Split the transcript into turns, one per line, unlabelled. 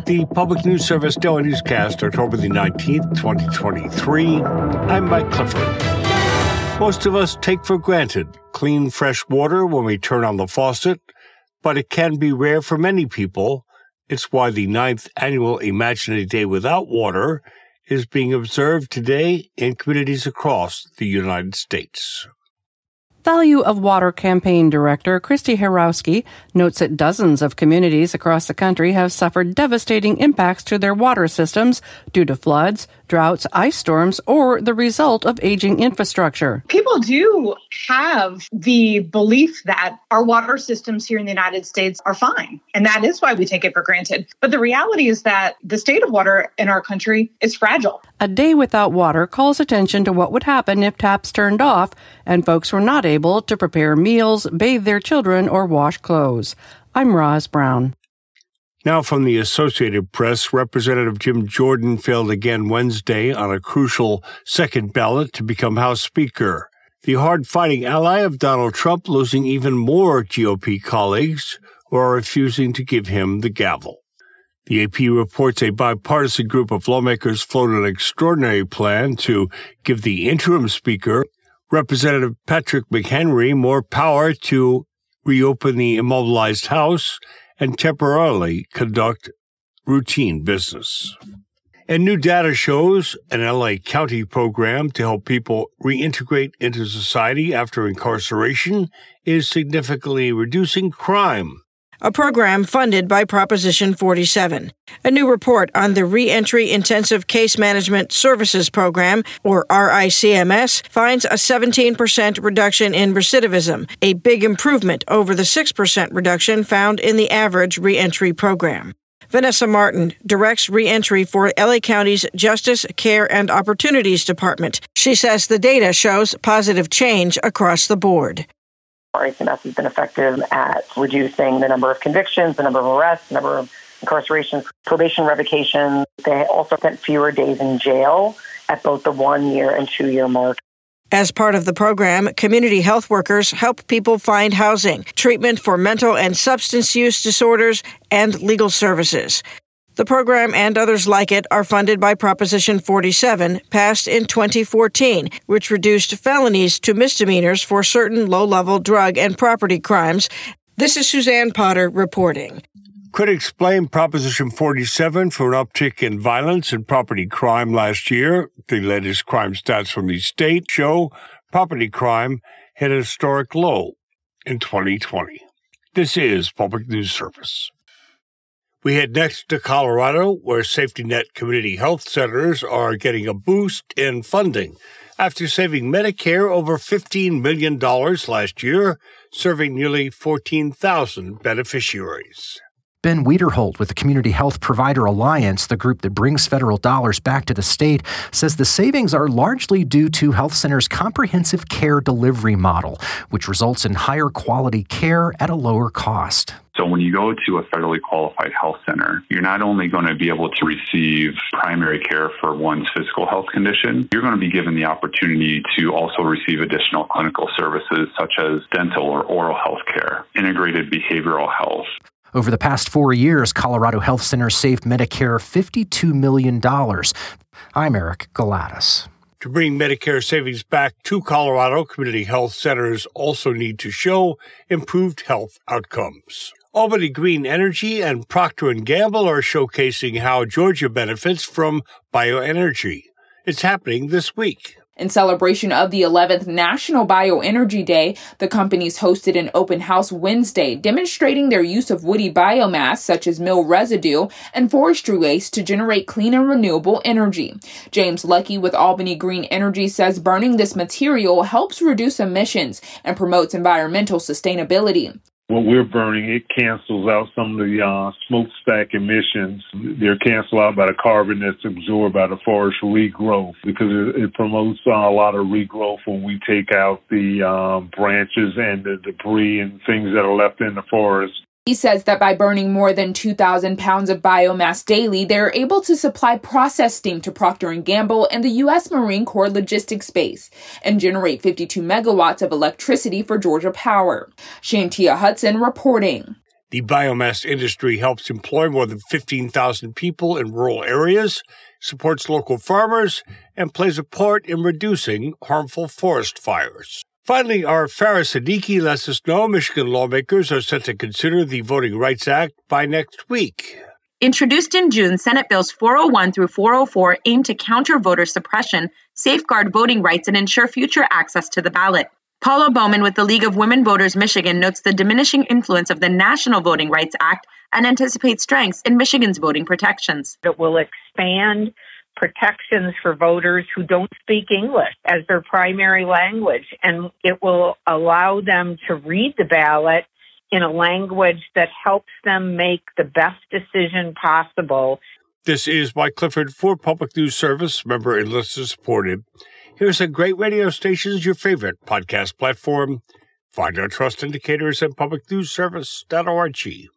The Public News Service Daily Newscast, October the 19th, 2023. I'm Mike Clifford. Most of us take for granted clean, fresh water when we turn on the faucet, but it can be rare for many people. It's why the 9th annual Imagine a Day Without Water is being observed today in communities across the United States.
Value of Water campaign director Christy Harowski notes that dozens of communities across the country have suffered devastating impacts to their water systems due to floods, droughts, ice storms, or the result of aging infrastructure.
People do have the belief that our water systems here in the United States are fine, and that is why we take it for granted. But the reality is that the state of water in our country is fragile.
A Day Without Water calls attention to what would happen if taps turned off and folks were not able to prepare meals, bathe their children, or wash clothes. I'm Roz Brown.
Now from the Associated Press, Representative Jim Jordan failed again Wednesday on a crucial second ballot to become House Speaker. The hard-fighting ally of Donald Trump losing even more GOP colleagues who are refusing to give him the gavel. The AP reports a bipartisan group of lawmakers floated an extraordinary plan to give the interim speaker, Representative Patrick McHenry, more power to reopen the immobilized House and temporarily conduct routine business. And new data shows an L.A. County program to help people reintegrate into society after incarceration is significantly reducing crime.
A program funded by Proposition 47. A new report on the Reentry Intensive Case Management Services Program, or RICMS, finds a 17% reduction in recidivism, a big improvement over the 6% reduction found in the average reentry program. Vanessa Martin directs reentry for LA County's Justice, Care, and Opportunities Department. She says the data shows positive change across the board.
RICMS has been effective at reducing the number of convictions, the number of arrests, the number of incarcerations, probation revocations. They also spent fewer days in jail at both the 1 year and 2 year mark.
As part of the program, community health workers help people find housing, treatment for mental and substance use disorders, and legal services. The program and others like it are funded by Proposition 47, passed in 2014, which reduced felonies to misdemeanors for certain low-level drug and property crimes. This is Suzanne Potter reporting.
Critics blame Proposition 47 for an uptick in violence and property crime last year. The latest crime stats from the state show property crime hit a historic low in 2020. This is Public News Service. We head next to Colorado, where Safety Net Community Health Centers are getting a boost in funding after saving Medicare over $15 million last year, serving nearly 14,000 beneficiaries.
Ben Wiederholt with the Community Health Provider Alliance, the group that brings federal dollars back to the state, says the savings are largely due to health centers' comprehensive care delivery model, which results in higher quality care at a lower cost.
So when you go to a federally qualified health center, you're not only going to be able to receive primary care for one's physical health condition, you're going to be given the opportunity to also receive additional clinical services such as dental or oral health care, integrated behavioral health.
Over the past 4 years, Colorado Health Centers saved Medicare $52 million. I'm Eric Galatis.
To bring Medicare savings back to Colorado, community health centers also need to show improved health outcomes. Albany Green Energy and Procter & Gamble are showcasing how Georgia benefits from bioenergy. It's happening this week.
In celebration of the 11th National Bioenergy Day, the companies hosted an open house Wednesday demonstrating their use of woody biomass such as mill residue and forestry waste to generate clean and renewable energy. James Lucky with Albany Green Energy says burning this material helps reduce emissions and promotes environmental sustainability.
What we're burning, it cancels out some of the smokestack emissions. They're canceled out by the carbon that's absorbed by the forest regrowth because it promotes a lot of regrowth when we take out the branches and the debris and things that are left in the forest.
He says that by burning more than 2,000 pounds of biomass daily, they're able to supply processed steam to Procter & Gamble and the U.S. Marine Corps logistics base and generate 52 megawatts of electricity for Georgia Power. Shantia Hudson reporting.
The biomass industry helps employ more than 15,000 people in rural areas, supports local farmers, and plays a part in reducing harmful forest fires. Finally, our Farah Siddiqui lets us know Michigan lawmakers are set to consider the Voting Rights Act by next week.
Introduced in June, Senate Bills 401 through 404 aim to counter voter suppression, safeguard voting rights, and ensure future access to the ballot. Paula Bowman with the League of Women Voters Michigan notes the diminishing influence of the National Voting Rights Act and anticipates strengths in Michigan's voting protections.
It will expand protections for voters who don't speak English as their primary language, and it will allow them to read the ballot in a language that helps them make the best decision possible.
This is Mike Clifford for Public News Service, member and listener supported. Here's a great radio station's your favorite podcast platform. Find our trust indicators at publicnewsservice.org.